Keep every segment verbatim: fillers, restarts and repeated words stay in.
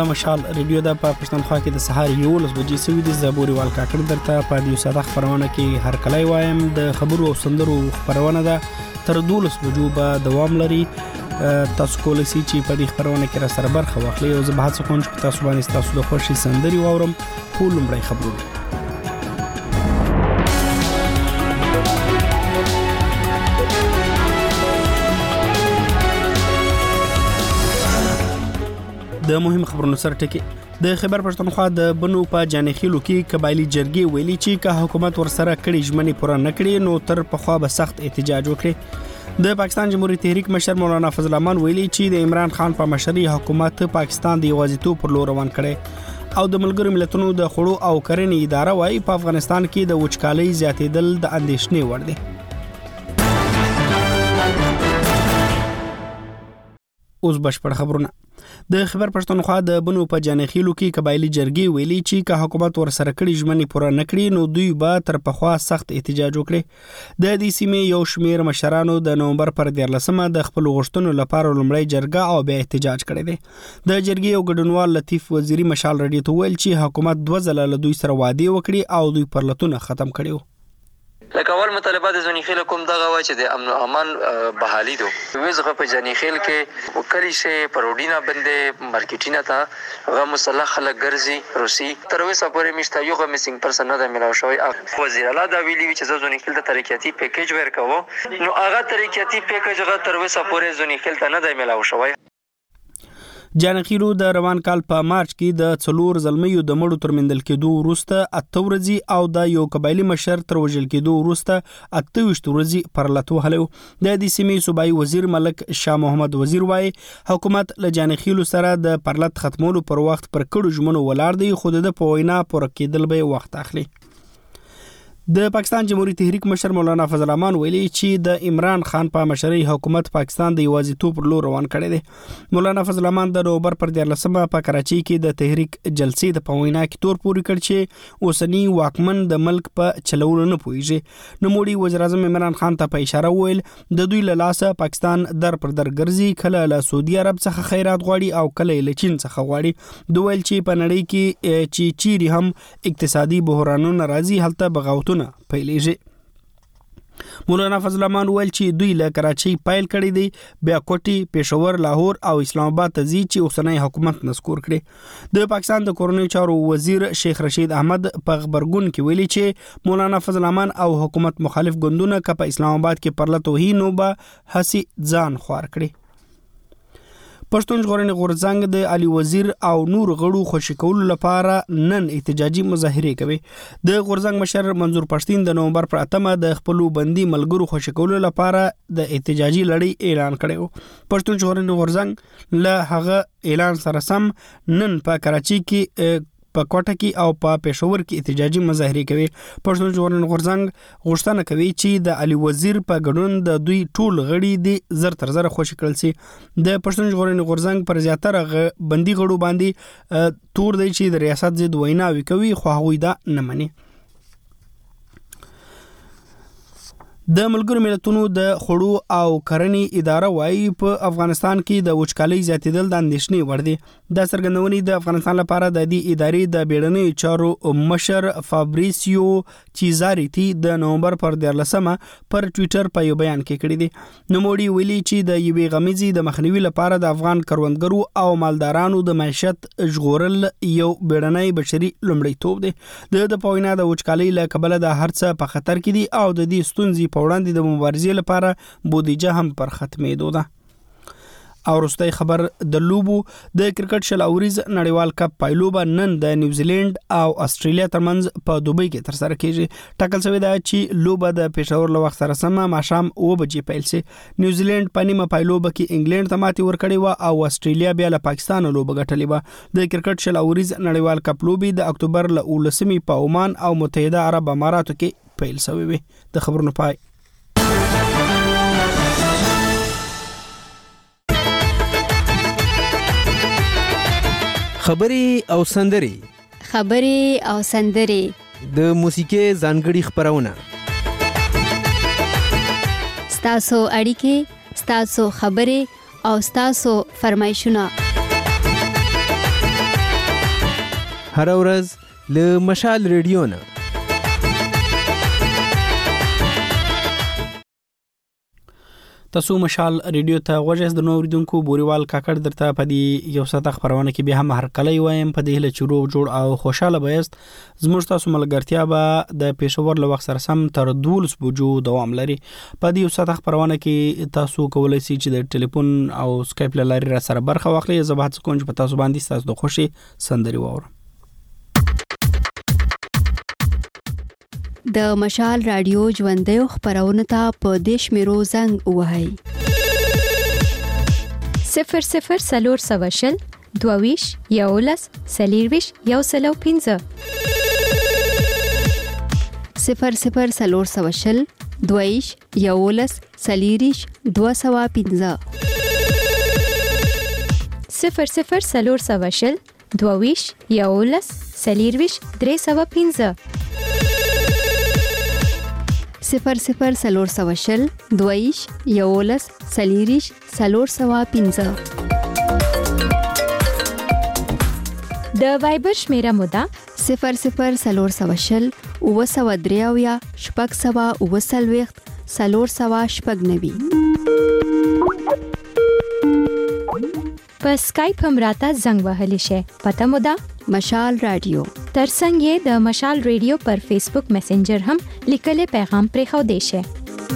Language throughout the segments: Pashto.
دا مشال ریډیو دا په پښتونخوا کې د سهار یولس بجې سوي د زبوري وال کاکړ درته په دې ساده خبرونه کې هر کله وایم د خبرو او سندرو خبرونه ده تر دولس بجو به دوام لري. تاسو کولای شئ چې په دې خبرونه کې را سره برخه واخلئ او زه به هڅه کوم چې تاسو باندې تاسو د خوښي سندري واورم. خو لومړی خبرونه د مهم خبرونو سره ټکی. د خیبر پښتونخوا د بنو په جانخیلو کې قبایلی جرګې ویلي چې که حکومت ورسره کړي ژمنې پوره نه کړي نو تر پخوا به سخت احتجاج وکړي. د پاکستان جمهوریت تحریک مشر مولانا فضل الرحمن ویلي چې د عمران خان په مشرۍ حکومت پاکستان د یوازیتوب پر لور روان کړي او د ملګرو ملتونو د خوړو او کرنې اداره وايي په افغانستان کې د وچکالۍ زیاتېدل د اندېښنې وړ دي. اوس بشپړ خبرونه. د خیبر پښتونخوا د بنو په جانخیلو کې قبایلی جرګې ویلي چې که حکومت ورسره کړي ژمنې پوره نه کړي نو دوی به تر پخوا سخت احتجاج وکړي. د دې سیمې یو شمېر مشرانو د نومبر پر دیارلسمه د خپل غوښتنو لپاره لومړی جرګه او بیا احتجاج کړی دی. د جرګې یو ګډونوال لطیف وزیری مشال رډیو ته ویل چې حکومت دوه ځله له دوی سره وعده وکړي او دوی پرلتونه ختم کړي. لکه اول مطالبه د زنیخیل کوم دغه و چې د امن او امان بحالي دو ویزغه په جنیخیل کې وکړی شي پروډینا بندې مارکیټینا ته هغه مصالح خلک ګرځي روسي تر اوسه پورې مشته یو غو میسنګ پرسن نه ملاو شوی. وزیر اعلی دا ویلي چې زنیخیل د ترقیاتی پیکیج ورکوو نو هغه ترقیاتی پیکیج هغه تر اوسه پورې زنیخیل ته نه ملاو شوی. جانخیلو د روان کال په مارچ کې د څلور زلمیو د مړو ترمندل کېدو وروسته اته ورځې او د یو قبایلی مشر تر وژل کېدو وروسته اته ویشت ورځې پرلت وهلو. د دې سیمې صوبایي وزیر ملک شاه محمد وزیر وایي حکومت له جانخیلو سره د پرلت ختمولو پر وخت پر کړو ژمنو ولاړ دی خو د په وینا پوره کېدل به وخت اخلي. د پاکستان جمهوریت تحریک مشر مولانا فضل الرحمن ویلي چې د عمران خان په مشرۍ حکومت پاکستان د یوازیتوب پر لور روان کړی دی. مولانا فضل الرحمن د نومبر پر دیارلسمه په کراچۍ کې د تحریک جلسې د پوینا کې تور پوري کړ چې اوسنی واکمن د ملک په چلولو نه پوهیږي. نوموړي وزیر اعظم عمران خان ته په اشاره ویل د دوی له لاسه پاکستان در پر در ګرځي کله له سعودي عرب څخه خیرات غواړي او کله له چین څخه غواړي. دوی ویل چې په نړۍ کې چې چیرې هم اقتصادي بحرانونه راځي هلته بغاوتونه پیلېږي. مولانا فضل الرحمن ویل چې دوی له کراچۍ پیل کړی دی بیا کوټي پېښور لاهور او اسلام آباد ته ځي چې اوسنی حکومت نسکور کړي. د پاکستان د کورنۍ چارو وزیر شیخ رشید احمد په خبرګون کې ویلي چې مولانا فضل الرحمن او حکومت مخالف ګوندونه که په اسلام آباد کې پرلت وهي نو به هسې ځان خوار کړي. پښتون ژغورنې غورځنګ د علي وزیر او نور غړو خوشی کولو لپاره نن احتجاجي مظاهرې کوي. د غورځنګ مشر منظور پښتين د نومبر پر اتمه د خپل بندي ملګرو خوشی کولو لپاره د احتجاجي لړۍ اعلان کړو. پښتون ژغورنې غورځنګ له هغه اعلان سره سم نن په کراچۍ کې په کوټه کې او په پېښور کې احتجاجي مظاهرې کوي. پښتون ژغورنې غورځنګ غوښتنه کوي چې د علي وزیر په ګډون د دوی ټول غړي د زر تر زر خوشی کړل شي. د پښتون ژغورنې غورځنګ پر زیاتره بندي غړو باندې تور دی چې د ریاست ضد ویناوي کوي خو هغوی دا نه مني. د ملګرو ملتونو د خوړو او کرنې اداره وايي په افغانستان کې د وچکالۍ زیاتېدل د اندېښنې وړ دي. دا څرګندونې د افغانستان لپاره د دې ادارې د بیړنیو چارو مشر فابریسیو چیزاریتی د نومبر پر دیارلسمه پر ټویټر په یو بیان کې کړی دي. نوموړي ویلي چې د یوې غمیزې د مخنیوي لپاره د افغان کروندګرو او مالدارانو د معیشت ژغورل یو بیړنی بشري لومړیتوب دی. د په وینا د وچکالۍ له کبله د هر څه په خطر کې دي او د دې ستونزې په وړاندې د مبارزې لپاره بودیجه هم پر ختمېدو ده. او وروستی خبر د لوبو د کرکټ شل اوریز نړیوال کپ پایلوبه نن د نیوزیلند او استرالیا ترمنځ په دوبۍ کې ترسره کیږي. ټاکل شوی ده چې لوبه د پېښور له وخت سره سمه ماښام اوه بجې پیل شي. نیوزیلند په نیمه پایلوبه کې انګلند ته ماتې ورکړې وه او استرالیا بیا له پاکستان لوبه ګټلې وه. د کرکټ شل اوریز نړیوال کپ لوبې د اکتوبر له اوولسمې په عمان او متحده عرب اماراتو کې پیل شوې وي. د خبرونو پای. خبري او سندري خبري او سندري د موسیقي ځانګړي خبرونه ستاسو اړیکې ستاسو خبري او ستاسو فرمایشونه هر ورځ له مشال ریډیو نه. تاسو مشال ریډیو ته غوږ د نو اوریدونکو بوريوال کاکړ درته په دې یو ساعت خبرونه کې به هم هر کله وایم په دې له چورو جوړ او خوشاله بهست زموږ تاسو ملګرتیا به د پېښور له وخت سره سم تر دولس بجو دوام لري. په دې یو ساعت خبرونه کې تاسو کولای شئ چې د ټلیفون او سکایپ لاري را سره برخه واخلئ. زه به هڅه کوم چې په تاسو باندې تاسو د خوشي سندري واورم. د مشال رادیو ژوندۍ خبرونه ته په دیش میرو زنګ وهاي صفر صفر سلور سواشل دوویش یولس سلیرویش یو سلو پینزه صفر صفر سلور سواشل دوویش یولس سلیریش دو سوا پینزه صفر صفر سلور سواشل دوویش یولس سلیرویش درې سوا پینزه صفر صفر سلور سواشل دویش یولس سلیریش سلور سوا پینزه. د وایبر شمیره مودا صفر صفر سلور سواشل او سوا دریاویا شپږ سوا او سلويخت سلور سوا شپږ نوي. په سکایپ هم راته زنګ وهلی شي. پته مودا مشال رادیو. ترڅنګ یې د مشال ریډیو پر فیسبوک میسنجر هم لیکلي پیغام پرې خو دی شي.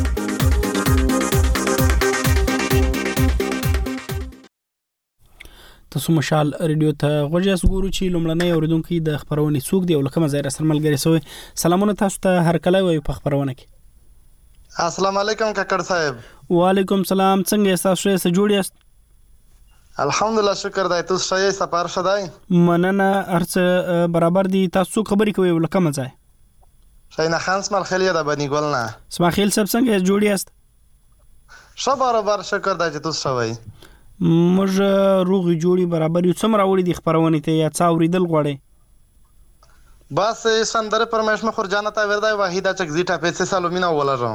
تاسو مشال ریډیو ته غوږی اسګورو چې لومړنۍ اوریدونکو د خبرونه سوق دی او لکه مزه سره ملګری سوی. سلامونه تاسو ته هر کله وي په خبرونه کې. السلام علیکم کاکړ صاحب. وعلیکم سلام. څنګه تاسو سره جوړ یاست؟ الحمدلله شکر دی. تاسو ښه یې؟ سفر ښه دی؟ مننه هرڅه برابر دي. تاسو خبرې کوي لکه مزه؟ شینا خان اسماعیل خلیه د بنی ګل نه. اسماعیل صاحب څنګه جوړ یاست؟ ښه برابر شکر دی چې تاسو ښه وای. موږ روغي جوړي برابر یو څومره وړي د خبرونه ته یا څاوري دل غوړي بس سندره پرمش مخور جانا تا وردا واحده چکزیټه پیسې سالومینا ولرو.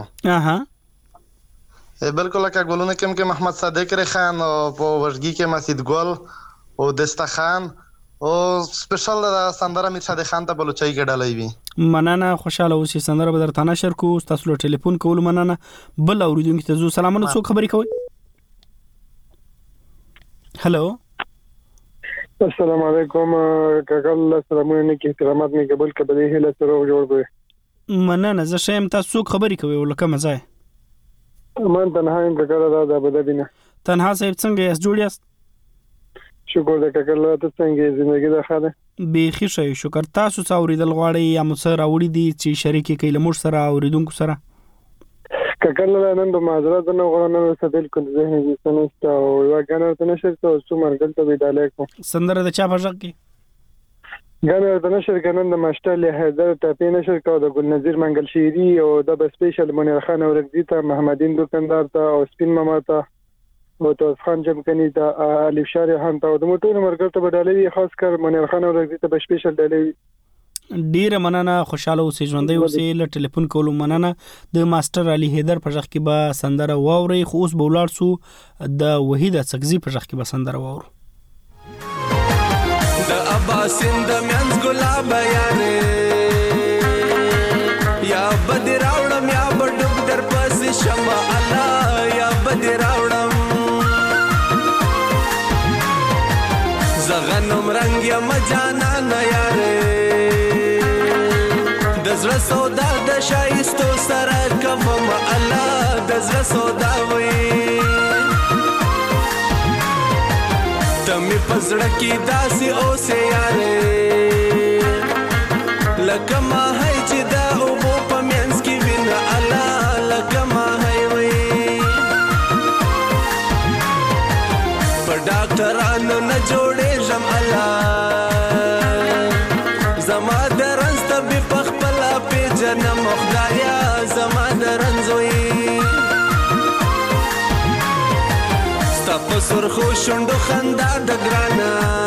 اها بالکل کا ګولونه کوم کې محمد صادق خان او په ورګي کې مسجد ګل او دستخان او سپیشل د سندره میر صادق خان ته بلوچای کې ډالای وی. مننه خوشاله اوسې. سندره به درته نشر کو. تاسو له ټلیفون کول مننه. بل اوریدونکو ته زو سلامونه. څو خبرې کوي؟ हेलो السلام علیکم کاکل سلامونه کې احترامات می قبول کبلې هله سره جوړ به مننه. زه شیم تاسو خبرې کوي ولکه مزه من تنها یم کاکل دا د بدبینه. تنها صاحب څنګه یې جوړ یاست؟ شکر دې کاکل ته څنګه ژوندۍ ده خاله به خیر شکر. تاسو څاوري دل غواړي یا مو سره وړي دي چې شریک کې لمر سره اوریدونکو سره کاکل نن د معذرت نه غواړم چې بالکل ذهن دې سنست او یو غنر ته نشر ته څو مرګل ته ویډاله کو سندره د چا په ځکه کې غنر ته نشر کنن د ماشټر له حیدر ته نشر کو د ګل نذیر منګل شيری او د سپیشل منیر خان اورګدی ته محمدین دکاندار ته او سپین ماما ته او توس خان جمکنی ته الف شاری خان ته د موټر مرګل ته ویډاله خاص کر منیر خان اورګدی ته سپیشل ډالې. ډیره مننه. خوشاله اوسې ژوندۍ اوسې. له ټلیفون کولو مننه. د ماستر علي حیدر په ځخ کې به سندره واوري خو اوس به ولاړ سو د وحیده سکزي په ځخ کې به سندره واورو. د اباسین د منځ ګلاب یاره یا بدر راوړم یا بډوب در پس شمع الله یا بدر راوړم زغنم رنگ یا مجانا نه یاره دزړه سودا د شایستو سره کوم الله دزړه سودا وي تمه پزړه کې داسې اوسه یاره لکه ما هي چې دا او په مینس کې وین الله لکه ما هي وي په ډاکټرانو نه جوړې جم الله زما درنست به پخپلا په جنم خدایا زما درنزوي ستاسو سرخو شوندو خندا د ګرانا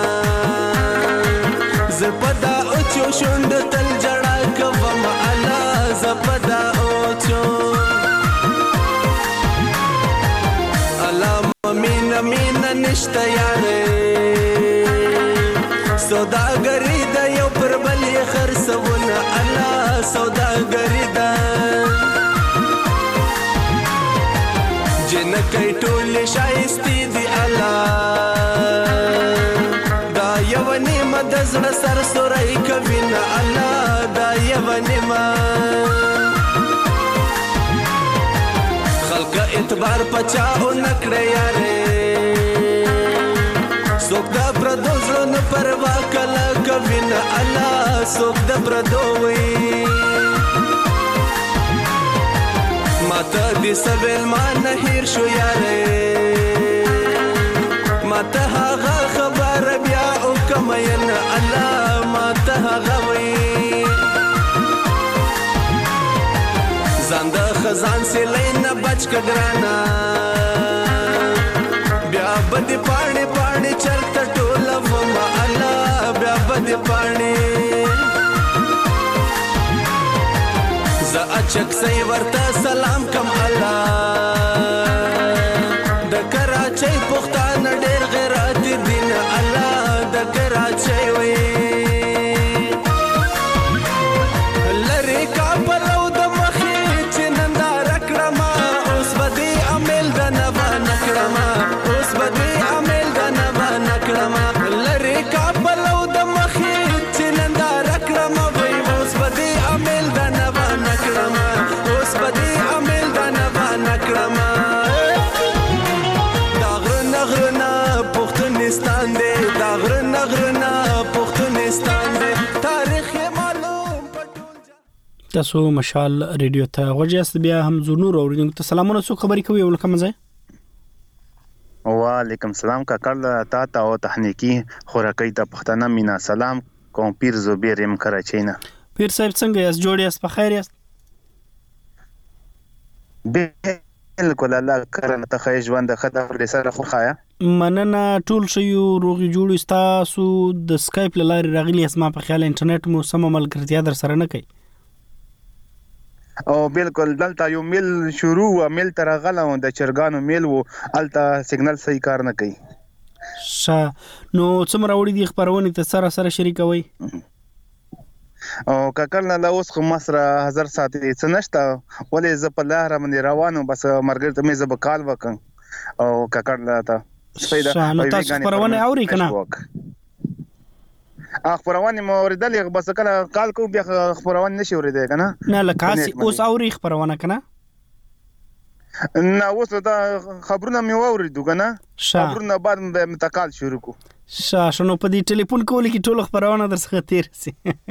زپدا او چو شوند تل جړا کوم الله زپدا او چو الله مين مين نشته یاره سوداګری د یو سوداګری ده جنکې ټول شایستی دی الله دا یو نیمه د زړه سر سورای کوي نه الله دا یو نیمه خلق اعتبار پچاو نکړه یاره څوک د پردو زړونو پروا کله کوي نه الله څوک د پردو وي ماته دې سویل ما نه هیر شو یاره ماته هغه خبر بیا او کوم نه الله ماته هغه وي ځان د خزان سیلې نه بچ کګرانا بیا بد پاڼې پاڼې چرته ټوله وما الله بیا بد پاڼې زه اچک سي ورته سلام کم الله د کراچۍ پښتانه ډېر غیرت دین الله د کراچۍ وي لری کابل او د مخې چې ننداره کړم اوس به دې عمل د نوا نکړم اوس به دې عمل د نوا نکړم لری کابل او د مخې چې ننداره کړم وای اوس به دې عمل د نوا نکړم اوس به دې عمل د نوا نکړم دا غرونه غرونه پښتونستان دی دا غرونه غرونه پښتونستان دی تاریخ معلوم تاسو مشال ریډیو ته غوږیاست بیا هم زو نور اوریدونکو ته سلامونه څو خبرې کوي ولکم ځای وعلیکم سلام کاکړ تا ته او تخنیکی خوراکۍ ته پښتنه مینا سلام کوم پیر زبیر يم کراچۍ نه پیر صاحب څنګه یاست جوړ یاست په خیر یاست بالکل الله کرن ته خې ژوند خدای پر سره خو خایا مننه ټول شیو روغي جوړ تاسو د سکایپ لاري راغلی اسما په خیال انټرنیټ مو سم ملګرتیا در سره نه کوي او بالکل دلته یو میل شروع و میل تر غلو د چرګانو میل وو الته سیګنل صحیح کار نه کوي شا نو څومره وړي دي خبرونه ته سره سره شریکوي او کاکړ نه اوس خو مسره هزار ساعت څنشته ولې ز په لار باندې روانو بس مرګ ته مې ز په کال وکم او کاکړ نه تا سپیدا نو تاسو خبرونه اوري کنه خبرونه مو اوریدلې بس کله کال کو بیا خبرونه نشي اوریدل کنه نه لکاسي اوس اوري خبرونه کنه نه اوس دا خبرونه مې اوریدو کنه خبرونه بعد به متقال شروع کو شا شنو په دې ټلیفون کول کې ټول خبرونه درڅخه تیر سي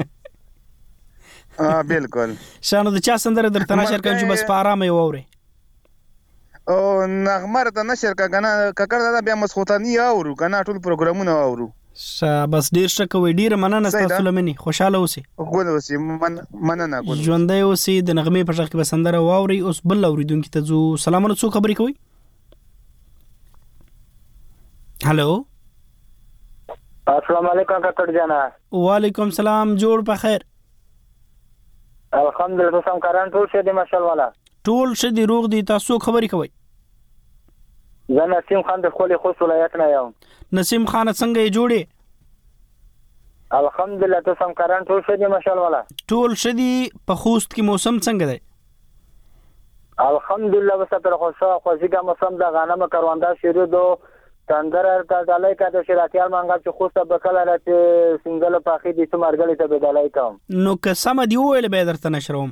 ا بالکل شانو د چا سندره درته نشر کوم چې بس په آرامه ووري او نغمر ته نشر کنه ککر دا بیا مسخوتانی اورو کنه ټول پروګرامونه اورو ش بس ډیر شکوي ډیر مننه تاسو لمني خوشاله اوسئ ګول اوسئ مننه ګول ژوندۍ اوسئ د نغمې په ځخ کې بسندره واوري اوس بل اوریدونکو ته زو سلامونه څو خبرې کوي هالو السلام علیکم کاکړ جانا وعلیکم سلام جوړ په خیر الحمدلله سم کاران ټول شه دي ماشاءالله ټول شه دي روغ دي تاسو خبرې کوي زه نسیم خان د خولي خوست ولایت نه یم نسیم خان څنګه یې جوړې الحمدلله ته سم کاران ټول شه دي ماشاءالله ټول شه دي په خوست کې موسم څنګه دی الحمدلله وساتره خوشا خوځيګه موسم د غنم کارواندا شروع دو تندر ارتا دلای کا د شراتیال مانګه چې خوسته بکله راته سنگل پاخې دي چې مرګلې ته بدلای کوم نو قسم دی ویل به درته نشروم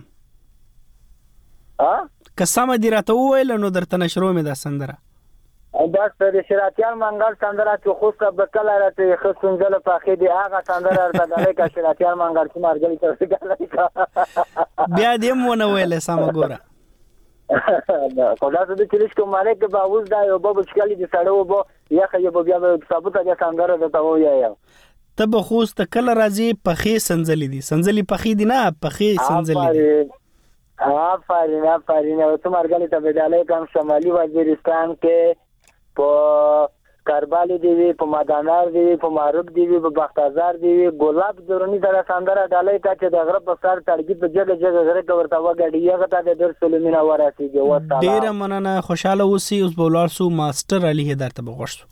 ها قسم دی راته ویل نو درته نشروم دا سندره دا د شراتیال مانګل تندر چې خوسته بکله راته خسنګل پاخې دي هغه تندر ارتا دلای کا شراتیال مانګل چې مرګلې ته بدلای کا بیا دې مونږ ویل سم ګوره خدا دې کلیش کوم مالک به اوس دا یو باب چکلی دي سړیو بو یا خو به بیا ثابت ده څنګه ده ته وایي ته به خوست کله راځي پخې سنځلې دي سنځلې پخې دي نه پخې سنځلې دي آفرین آفرین او ته مرګلې ته بداله کوم شمالي وزیرستان کې په کربالي دی په مدانار دی په معروف دی په بختازار دی ګلاب زرونی سره سندره ډالۍ کا چې د غرب په سر تړګي په جګه جګه غره ورته وګړي یغه ته د در سلمینا وراسيږي وسلام ډیر مننه خوشاله اوسئ اوس بولار سو ماستر علي هدار ته بغوښتو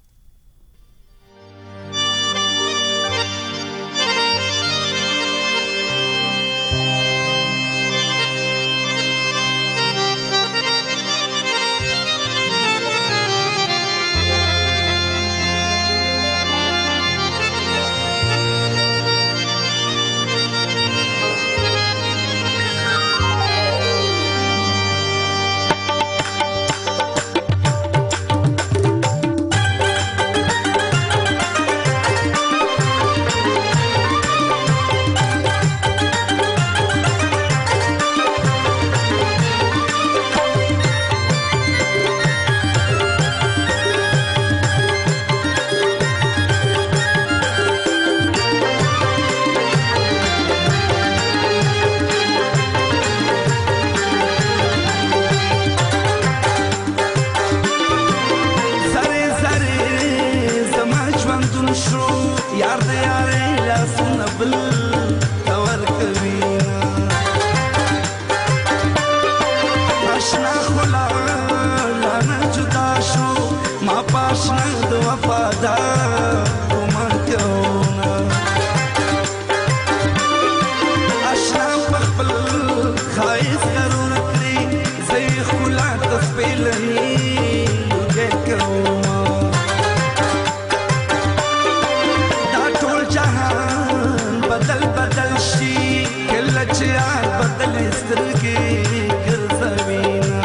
کې ګرځوینا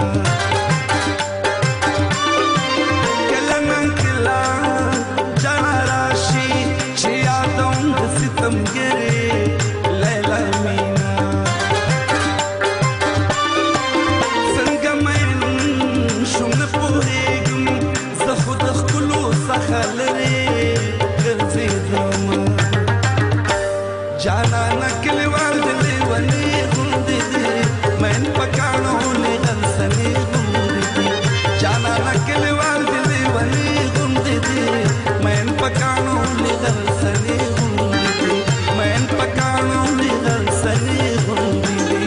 کله نن کله جانا راشي چې یادوم د ستمګرې لیلا مینا څنګه مې شوم نه پوهېږم زه خو د ښکلو څخه لرې ګرځېدم جانا نکلی وال د لیوني غوندې دي مین پکاڼو لیدل سنې غوندې دي جانا نکلی وال د لیوني غوندې دي مین پکاڼو لیدل سنې غوندې دي مین پکاڼو لیدل سنې غوندې دي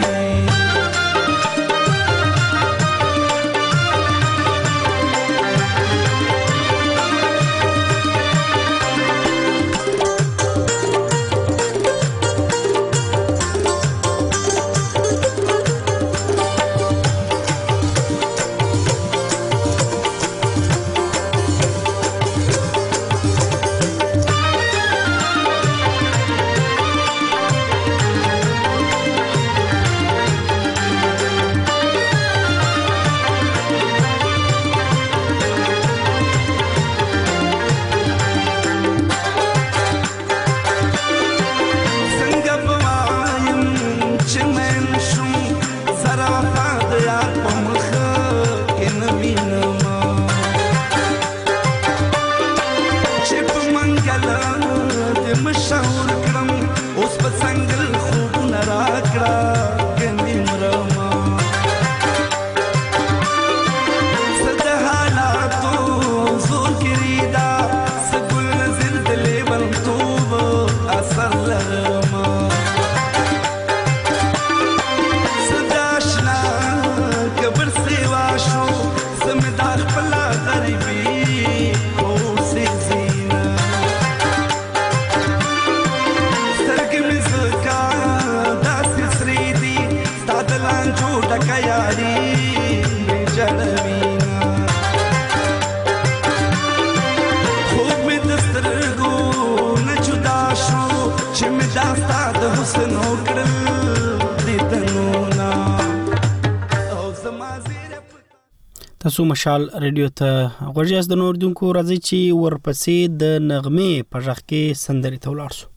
تاسو مشال ریډیو ته غوږ یاست د نوردونکو راځي چې ورپسې د نغمې په ژغ کې سندرې ته ولاړ شو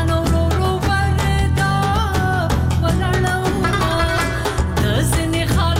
خال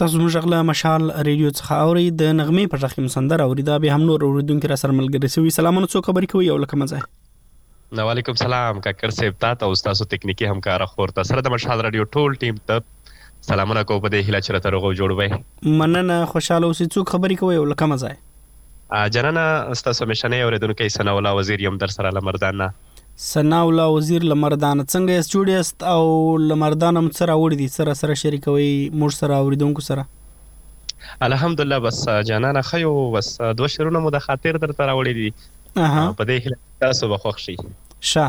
تاسو موږ غلا مشال ریډیو څخه اوري د نغمې په ځخیم سندر اوري دا به هم نور اوریدونکو را سره ملګری سوي. سلامونه څو خبرې کوي او لکه مزه. نو علیکم سلام کاکر صاحب تاسو او تاسو تکنیکی همکار خور تاسو سره د مشال ریډیو ټول ټیم ته سلامونه کوم په دې هیله چې تر غو جوړوي. مننه خوشاله اوسئ. څو خبرې کوي او لکه مزه. ا جنانا تاسو مشنه اوریدونکو سنا الله وزیر یم در سره لمردان سنا الله وزیر لمردان څنګه اس جوړی است او لمردان هم سره وړي دي سره سره شریکوي مور سره اوریدونکو سره. الحمدلله بس جنانا خيو بس دوه شرونه مو د خاطر در تر وړي دي په دې هیله تاسو به خوښ شي. شه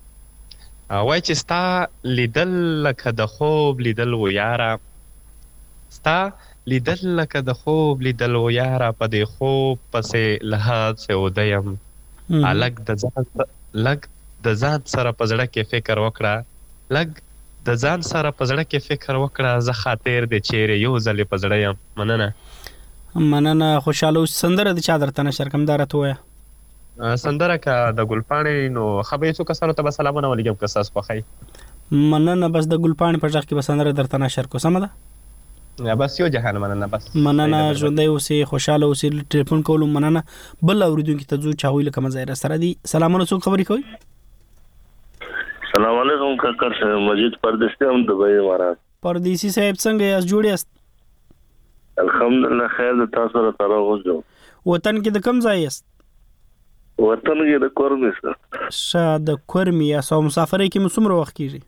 وای چې ستا لیدل لکه د خوب لیدل و یاره ستا لیدل لکه د خوب لیدل و یاره په دې خوب پسې لحاظ سے ودیم الګ د ځان لګ د ځان سره په زړه کې فکر وکړه لګ د ځان سره په زړه کې فکر وکړه زه خاطر د چیرې یو ځلې په زړه یم. مننه مننه خوشاله سندره د چا درته نشر کمدار ته وای سندره کا د ګلپاڼې نو خبرې څو کسانو ته سلامونه ولګم که تاسو خوښي. مننه بس د ګلپاڼې په ځخ کې به سندره درته نشر کو سم ده یا بس یو جهان. مننه بس مننه ژوندۍ اوسئ خوشاله اوسئ. ټلیفون کولو مننه. بل اوریدونکو ته ځو چاوي لکه مزه سره دي. سلامونه څو خبرې کوي. السلام علیکم کاکر صاحب مجید پردیسی هم دبئی امارات. پردیسی صاحب څنګه یاست جوړ یاست؟ الحمدلله خیر د تاسو سره تر اوسه. وطن کې د کوم ځای یاست؟ وطن کې د کورمي سره. شه د کورمي یا سو مسافرې کې مسمره وخت کیږي؟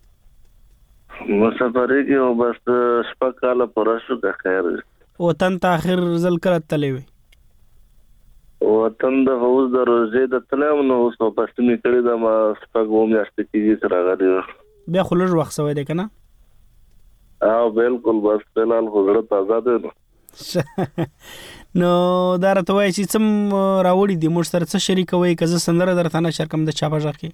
مسافرې کې او بس شپه کاله پر شو د خیر. وطن ته اخر ځل کړه تلې وي؟ وطن د هوس د روزې د تلم نو اوس په پښتني کړي د ما سپګو میاشت کېږي سره غړي بیا خلل وخت سوي دی کنه. او بالکل بس فلال خزړه تازه ده. نو دا راته وایي چې سم راوړي دي موږ سره څه شریکوي که زه سندره درته نشر کوم د چا په ځخ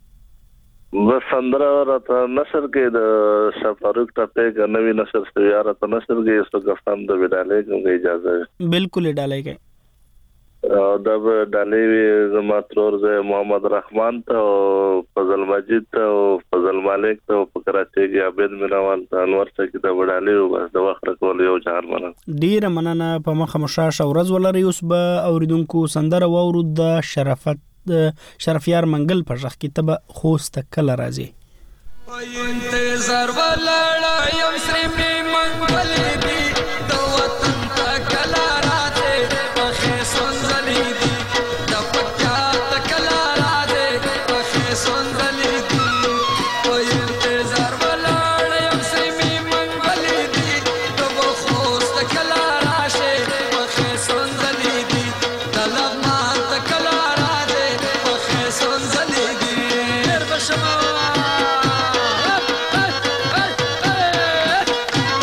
کې بس سندره راته نشر کې د شفاروق ټاپه کې نوې نشر شوی راته نشر کې یو څه کسان د وډالې کوم اجازه بالکل ډالای کې او دا ډالې زما ترور زه محمد رحمان ته فضل مجید ته فضل مالک ته په کراچۍ کې عبید مینوال ته انور ته کې دا وډالې بس د وخت کول یو ځار مننه. ډیر مننه. په مخه مشاشه ورځ ولري. اوس به اوریدونکو سندره وورو د شرافت شرفیار منګل پر ځخ کې تبه خوست کله راځي. انتظار ولاړ یم سری می منګل دی د وطن کله راځي په سنځلې دی د پټا کله راځي په سنځلې دی او انتظار ولاړ یم سری می منګل دی د خوست کله راځي په سنځلې دی د لغمان کله راځي په سنځلې دی هر بشما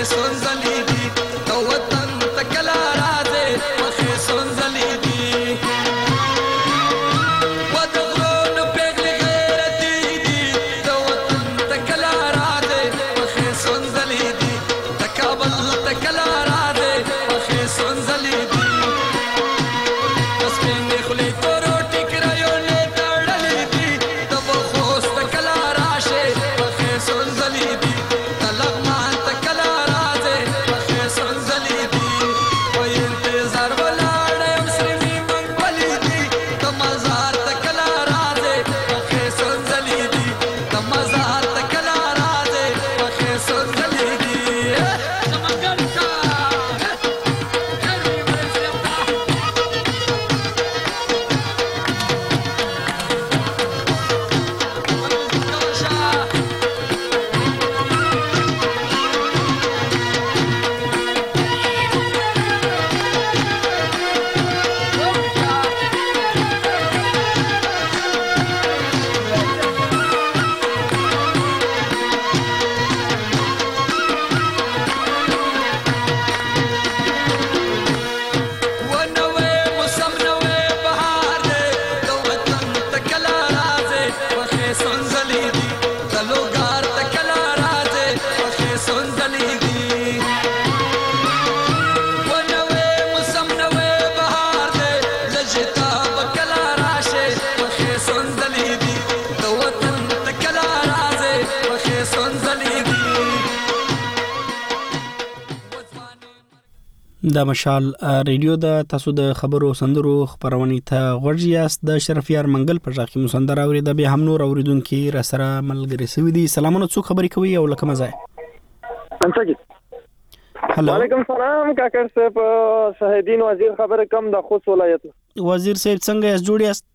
د مشال ریډیو د تاسو د خبرو سندرو خبرونې ته غوږی یاست. د شرفیار منګل په ځای کې مسندر اوري د به هم نور اوریدونکو را سره ملګری سوي دي. سلامونه، څوک خبرې کوي او لکه مزه انتګي. هلو وعلیکم السلام کاکر صاحب، شهیدین وزیر خبره کم د خوست ولایت. وزیر صاحب څنګه یاست؟ جوړ یاست؟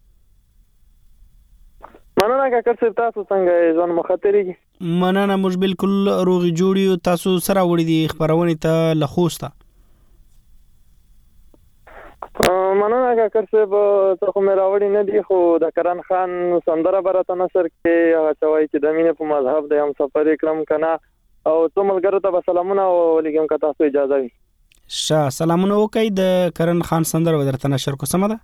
مننه کاکر صاحب، تاسو څنګه یې؟ ځان مخاطري مننه، موږ بالکل روغي جوړی. تاسو سره وړي دي خبرونه ته لخوسته. مننه کاکر صاحب، ته خو مې راوړی نه دی، خو د کرن خان سندره برته نصر کې هغه چوي چې د مینې په مذهب د هم سفر کړم کنه، او ته ملګرو ته سلامونه ولیکم که تاسو اجازه وي. شا سلامونه وکي. د کرن خان سندره ودرته نشر کو سم ده؟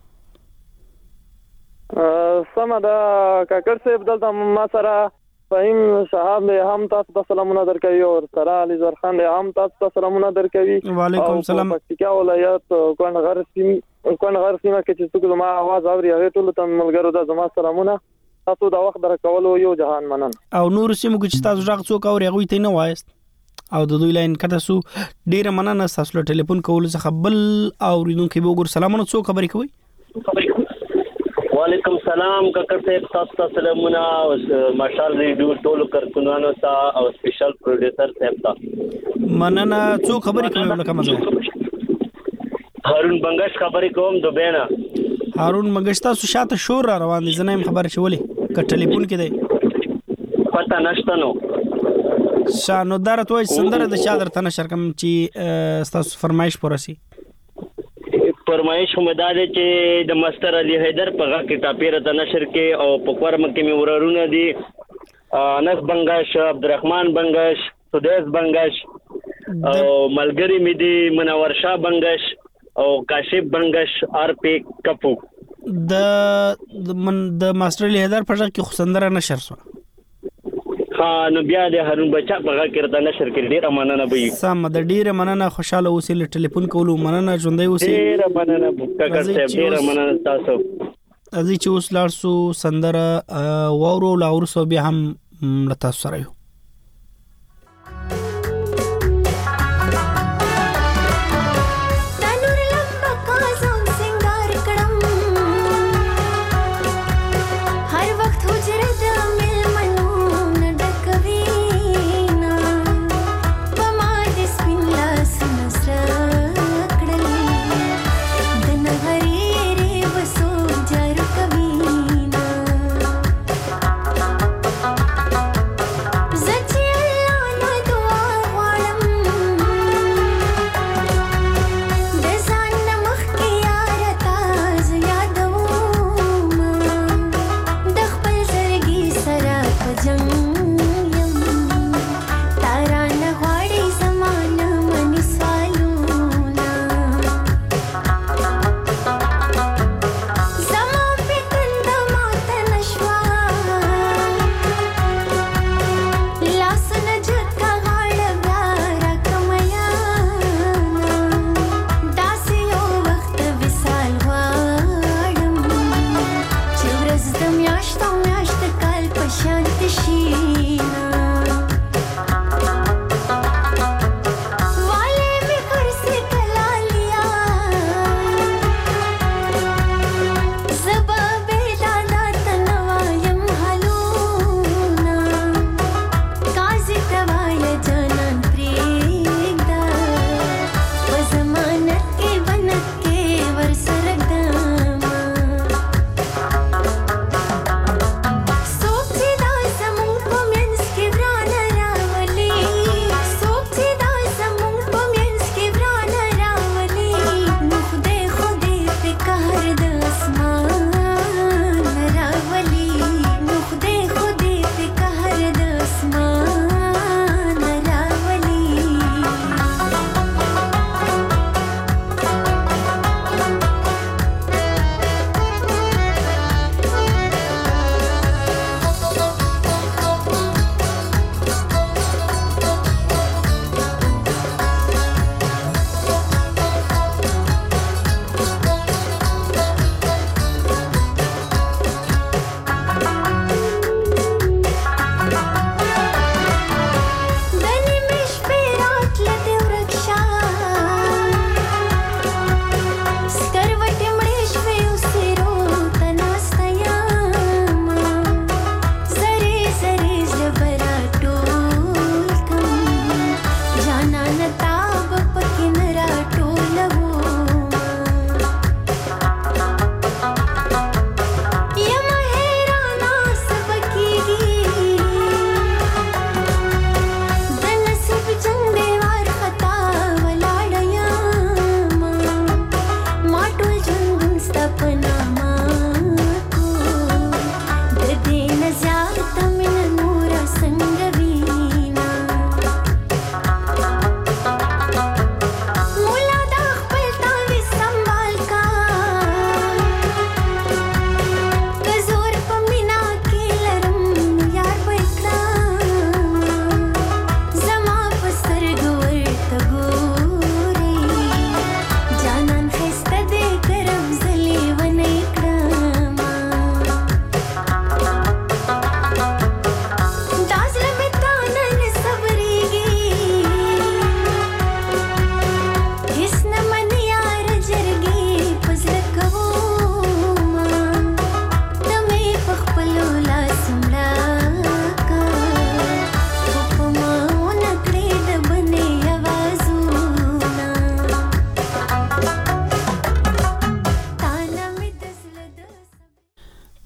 سم ده کاکر صاحب، دلته ما سره فهیم صاحب له هم تاسو ته سلامونه درکوي او سره علي زر خان له هم تاسو ته سلامونه درکوي. وعلیکم السلام. پکتیکا ولایت کون غر سیم کون غر سیمه کې چې څوک ما आवाज اوري هغه ټول ته ملګرو ته زما سلامونه. تاسو دا وخت درکولو یو جهان منن. او نور سیمو کې چې تاسو ځاګ څوک اوري هغه ته نه وایست او د دوی لاین کته سو ډیر مننه. تاسو له ټلیفون کول څخه بل اوریدونکو به ګور سلامونه. څوک خبرې کوي؟ وعلیکم السلام کاکر صاحب، تاسو ته سلامونه. مشال ریډیو ټول کارکونانو ته او سپیشل پروډوسر صاحب ته مننه. څوک خبرې کوي لکه مزه؟ هارون بنگش خبرې کوم دوبینا. هارون بنگش، تاسو شاته شور را روان دي، زنه هم خبرې چولې ک ټلیفون کې دی پتا نشته نو. شانو دارت وای سندره د شادر ته نشر کوم چې تاسو فرمایش پورسي. فرمایش هم دا دی چې د مستر علي حیدر په غا کې ټاپیره ته نشر کې او په کورم کې مې ورارونه دي انس بنگش، عبدالرحمن بنگش، سدیس بنگش او ملګری مې دي منور شاه بنگش او کاشف بنگش ار پی کپو. د من د مستر علي حیدر په غا کې خسندره نشر سو. ها نو بیا د هارون بچا په غا کې ته نشر کې ډیره مننه به سم د ډیره مننه. خوشاله اوسې له ټلیفون کولو مننه. ژوندۍ اوسې. ډیره مننه کاکر صاحب، ډیره مننه تاسو. ازي چې اوس لاړ سو سندره وورو لاور سو بیا هم لتا سره یو.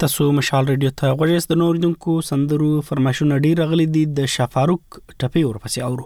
تاسو مشال رادیو ته غوښتل د نوریدونکو سندرو فرمایشونه ډیر غلي دي د شفاروق ټپي ورپسې اورو.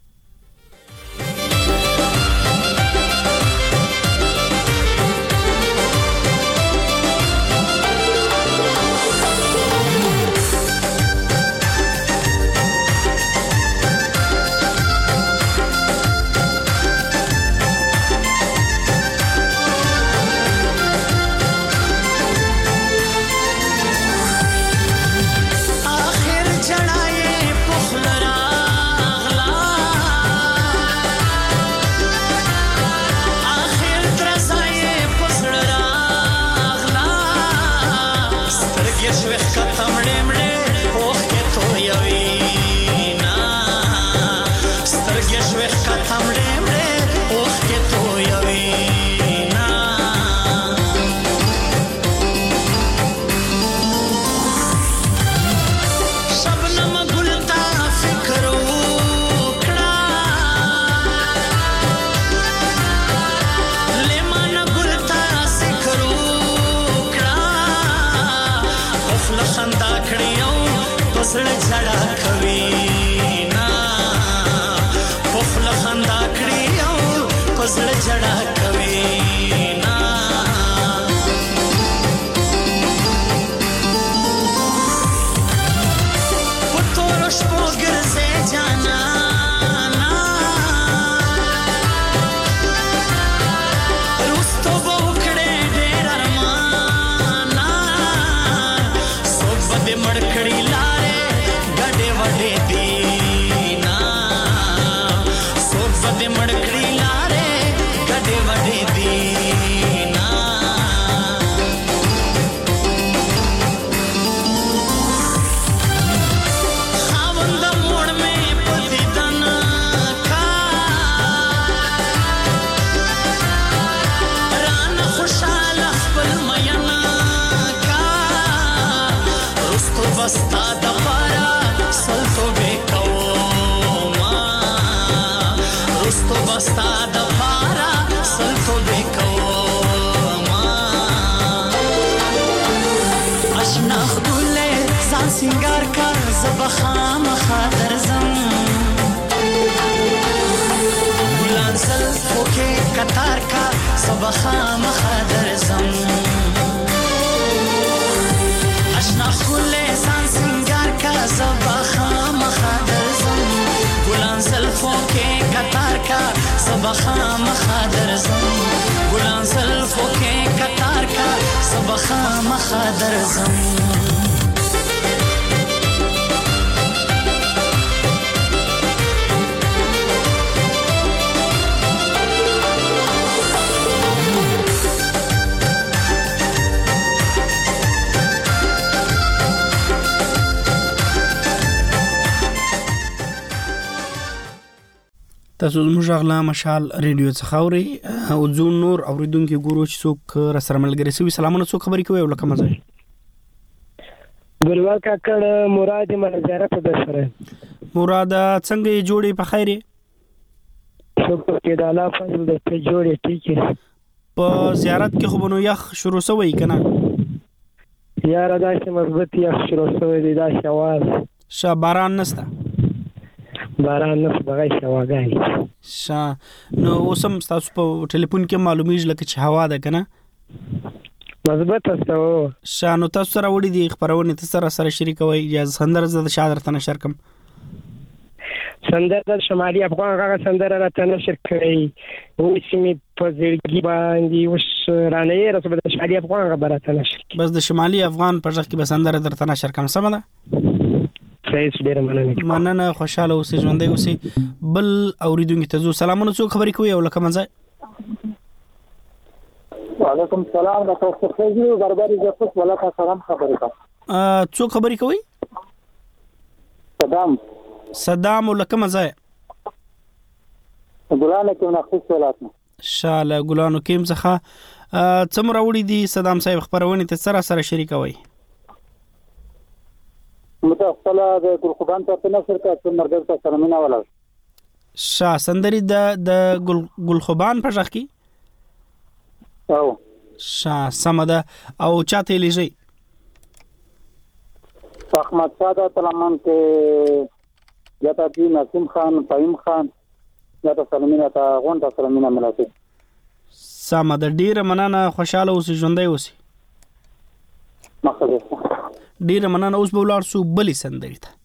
تاسو زموږ غلا مشال ریډیو څخه اوري او ځو نور اوریدونکو ګورو چې څوک را سره ملګری سوي. سلامونه، څوک خبرې کوي ولکه مزه ګلوا کاکړ مراد من زیارت ده سره. مراد څنګه جوړې په خیره؟ شکر کې د الله فضل د ته جوړې ټیکې. په زیارت کې خو بنو یخ شروع شوی کنه؟ یاره داسې مضبوط یخ شروع شوی دی، داسې आवाज. ش باران نسته؟ باران نس بغای شواګای. شا نو اوسم تاسو په ټلیفون کې معلومیږي لکه چې هوا ده کنه؟ مضبوط استو. شا نو تاسو سره وړي دي خبرونه ته سره سره شریکوي یا سندر زده شادر ته نشر کم؟ سندر د شمالي افغان هغه سندر را ته نشر کړی و چې په ځړګي باندې وش رانه رسوب د شمالي افغان هغه برته نشر. بس د شمالي افغان په ځخ کې به سندر درته نشر کم سم ده؟ سایس ډیر مننه. مننه، خوشاله اوسې، ژوندۍ اوسې. بل اوریدونکو ته زو سلامونه، څوک خبرې کوي او لکه مزه؟ وعلیکم السلام، د تاسو خبرې برابرې زفت ولکه سلام خبرې کوم. ا څوک خبرې کوي؟ صدام. صدام ولکه مزه؟ ګلانو کې نقص ولاتنه. شاله ګلانو کې مزه څومره وړي دي صدام صاحب خبرونه ته سره سره شریکوي؟ متأصله د ګلخوبان په نشر کې چې مرګ ته سره مینا ولا شا سندري د د ګلخوبان په ځخ کې او شا سمده او چاته لږی احمد شاه ته لمن کې یا ته نسیم خان فهیم خان یا ته سلمینا ته غونډه سلمینا ملاتي سمه د ډیره مننه خوشاله اوسې ژوندۍ اوسې مخه ډیره مننه اوس به ولاړ سو بلې سندرې ته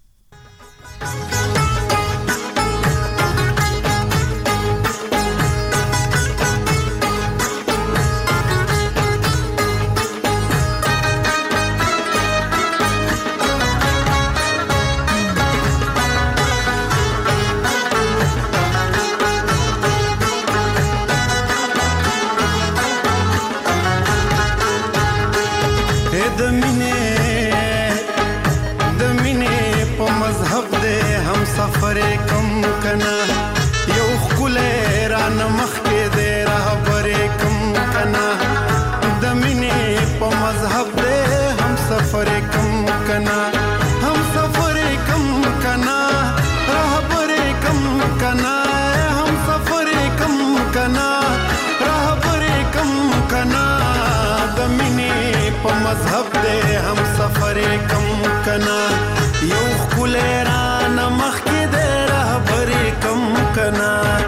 سفر کم کنا یو خله ران مخ کې دې رهبر کم کنا د مینې په مذهب دې هم سفر کم کنا هم سفر کم کنا رهبر کم کنا هم سفر کم کنا رهبر کم کنا د مینې په مذهب دې هم سفر کم کنا یو خله ران مخ کې دې رهبر کم کنا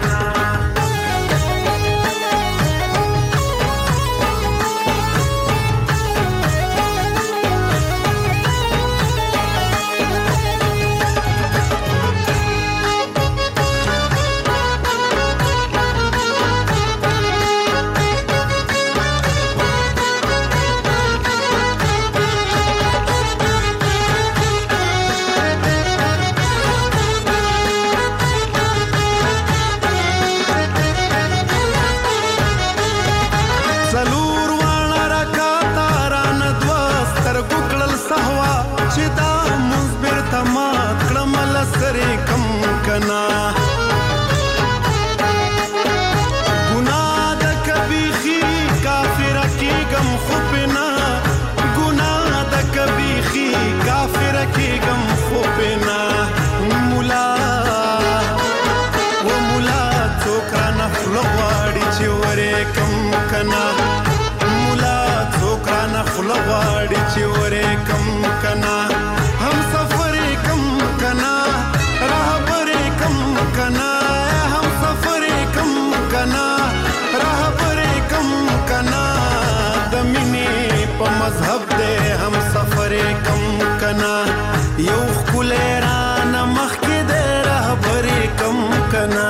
غواړي چې ورې کم کنا هم سفر کم کنا رهبر کم کنا هم سفر کم کنا رهبر کم کنا د مینې په مذهب دې هم سفر کم کنا یو خله ران مخ کې دې رهبر کم کنا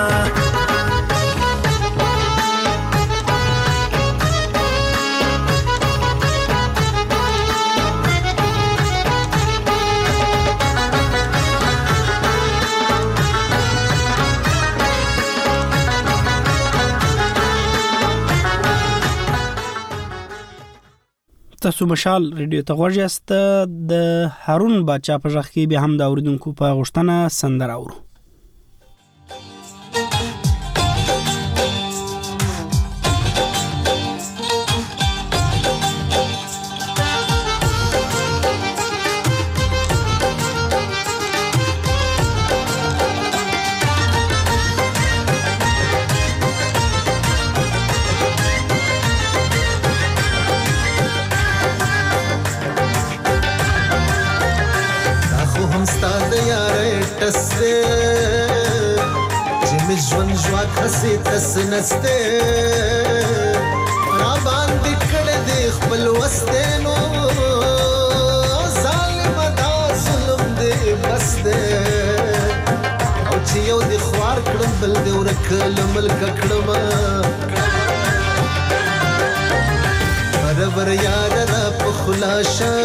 تاسو مشال ریډیو ته غوږ یاست د هارون باچا په ځخ کې به هم د اوریدونکو په غوښتنه سندره اورو خسي تسنسته را باندې کړه دې خپل وستینو ظالم دا ظلم دې بس دې او چې یو دې خوار کړم بل دې ورکل ملک کړم برابر یاد را په خلاصه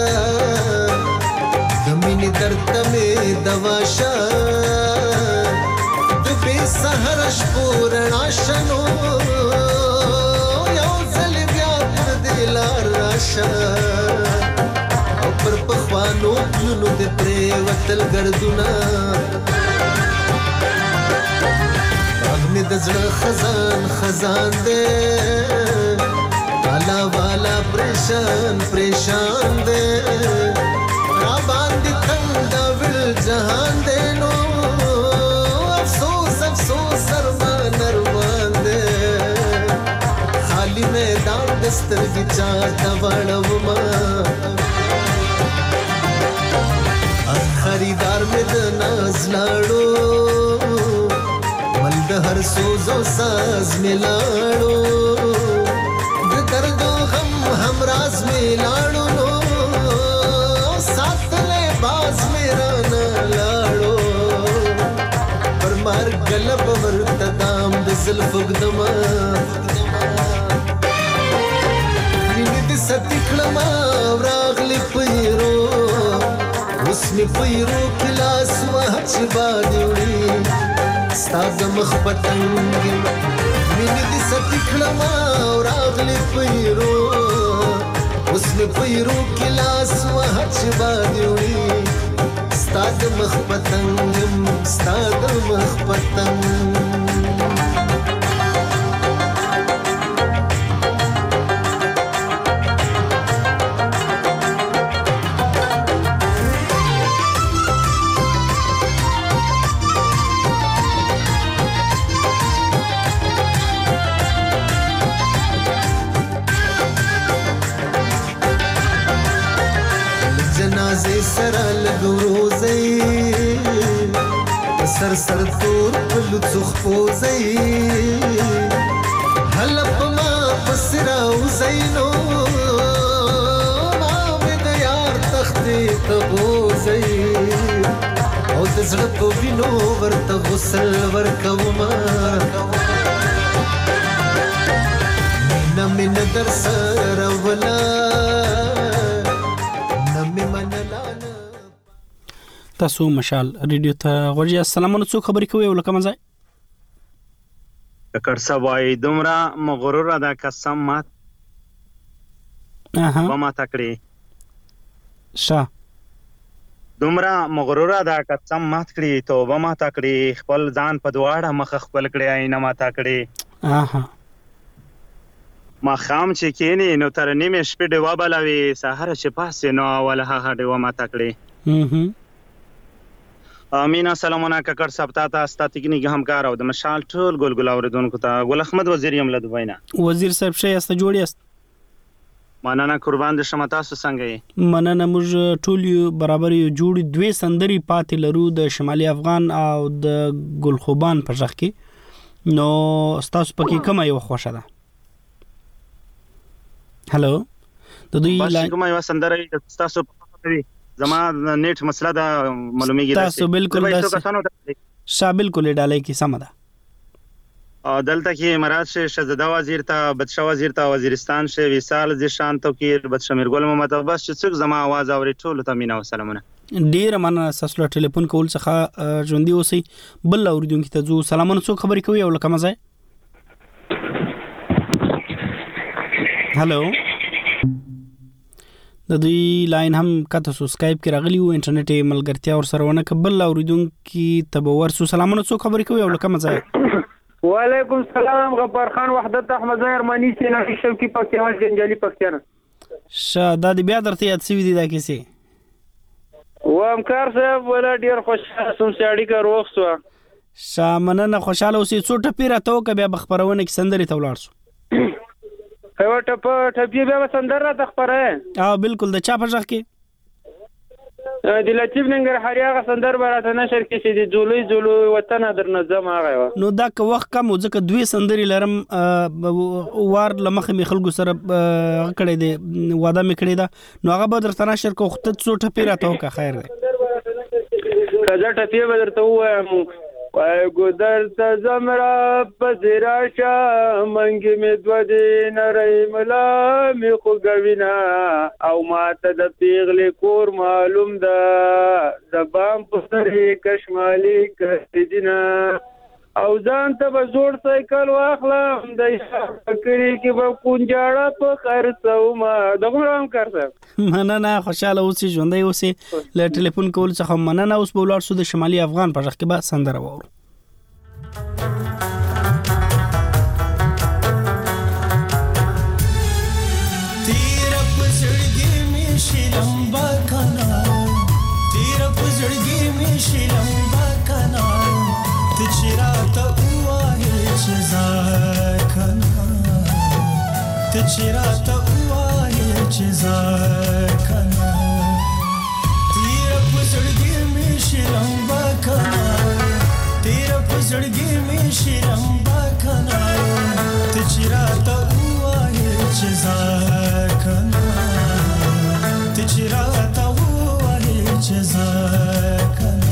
د مینې درد مې دواشه سحر شپورنا شنو یو ځل بیا پر دلار راشه او پر پخوانو پلونو دې پرې وتل ګردونه اغنې د زړه خزان خزان دې والا والا پریشان پریشان دې را باندې تنگ دا ویل جهان دې نو خالی میدان دستر کی چاہتا وڑا وما لاړو مل د هر سوز او ساز می لاړو د درد او غم هم راز می لاړو نو ساتلې باز می رانه لاړو پر مار غلب ورتدام د زلف وګدما ویني د ستکړما راغلی پیرو اوس می پیرو کلاس وحچ باندې ستاد مخ پتنګ ویني د ستکړما راغلی پیرو اوس می پیرو کلاس وحچ باندې ستاد مخ پتنګ ستاد مخ پتنګ سره لګوروزي سر سر تور په لڅخ پوزي حلب ما پسرا وزینو ما د یار تختې تبوزي او د زړه په وینو ورته غسل ورکوما نه من در سره ولا تاسو مشال ریډیو ته غوړی السلام علیکم خبرې کوي ولکه مزه کړ سوای دومره مغرور ده قسم مات اها وما تکړي شا دومره مغرور ده قسم مات کړي توبه ما تکړي خپل ځان په دواړه مخ خپل کړي اینا ما تکړي اها ما خام چې کینی نو تر نیمه شپې دی وبلوي سحر چې پاسه نو ولا هغه دی وما تکړي هم امین سلامونه ککر سبتا تا استا تکنیک همکار او د مشال ټول ګلګل اوردونکو ته ګل احمد وزیر یم له دوینا وزیر صاحب شي است جوړی است مننه قربان د شمتا سو څنګه یې مننه موږ ټول یو برابر یو جوړی دوی سندري پاتې لرو د شمالي افغان او د ګلخوبان په ځخ کې نو تاسو پکې کوم یو خوښه ده هالو د دوی لا کوم یو سندري تاسو په زما نیټ مسله دا معلومیږي تاسو بالکل شا بالکل ډالای کی سم ده دلته کې مراد شه شهزاده وزیر ته بدشاه وزیر ته وزیرستان شه وصال ز شان توکیر بدشمیر ګل محمد بس چې څوک زما आवाज اوري ټول ته مینا سلامونه ډیر مننه تاسو ټلیفون کول څخه ژوندۍ اوسئ بل اوریدونکو ته زو سلامونه څوک خبرې کوي او لکه مزه هالو د دوی لاین هم کته سو اسکایپ کې راغلی او انټرنیټ ملګرتیا ور سره ونه قبل اوریدونکو ته به ورسو سلامونه څوک خبرې کوي او لکه مزه وعلیکم السلام غفار خان وحدت احمد ارمانی سینا شوکی پکتیان جنجالی پکتیان شاده د بیا درته یاد سوي دي دا کیسه و امکار صاحب ولا ډیر خوشاله سم ساړی کا روغ سو شامنه خوشاله اوسې څو ټپی راته او بیا بخبرونه کې سندري تولار سو هو ټپ ټپی بیا سندر را تخبره اه بالکل د چا په ځخ کې د لطیف ننګرهاري هغه سندر براته نشر کې چې د جولوي جولو وطن در نظم هغه نو دا که وخت کم ځکه دوی سندري لرم وار لمخه می خلکو سره کړي دي واده می کړي دا نو هغه به درته نشر کو خط څو ټپی راته او که خیر دی کله ټپی به درته وایم وای ګودر ته زمرا پزراشا منګ می دو دین رحملا می خو غوینا او ماته د پیغلی کور معلوم ده زبام پسری کشمالی کړدینا او ځان ته به زوړ سایکل واخلم د فکرې کې به کونجاړه په خرڅو ما دغه رام کړم مننه خوشاله اوسې ژوندۍ اوسې له ټلیفون کول څخه مننه اوس په ولر سو د شمالي افغان په ځخ کې به سندره وورو تیر پزړګي می شلمبا کنا تیر پزړګي می شلمبا کنا تچراته وای چې زکنا تچراته وای چې زکنا تیر پزړګي می شلمبا کنا زړګي مې شیرم با کنه ته چې راته وایې چې زه کنه ته چې راته وایې چې زه کنه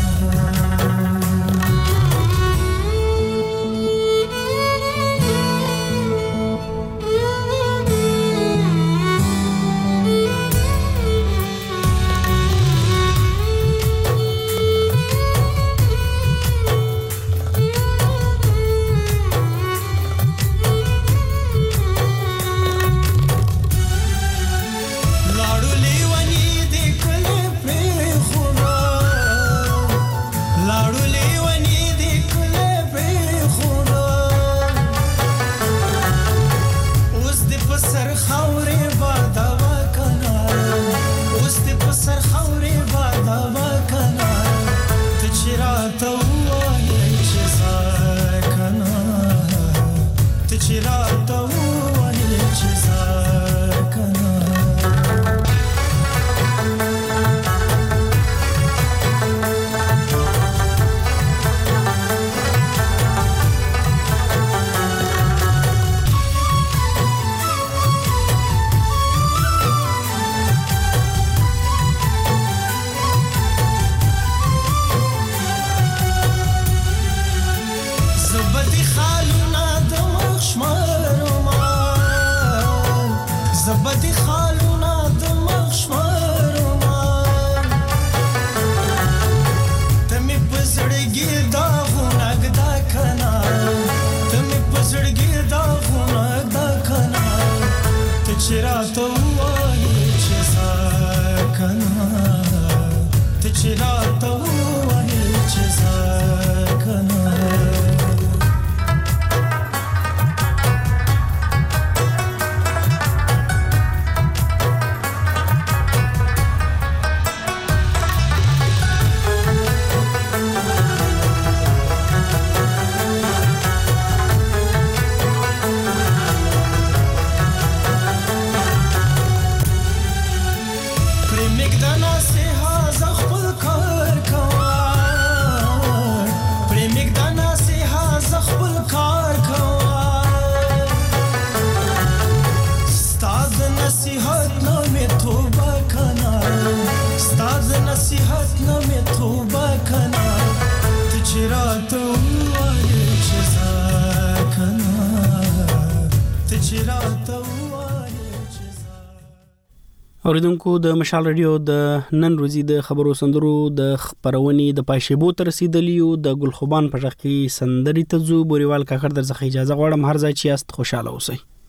اوریدونکو د مشال رادیو د نن ورځې د خبرو سندرو د خبرونې د پایشبو تر رسیدلیو د ګلخوبان په ځخ کې سندري تزو بوريوال کاکړ در څخه اجازه غواړم هر ځای چې است خوشاله اوسئ.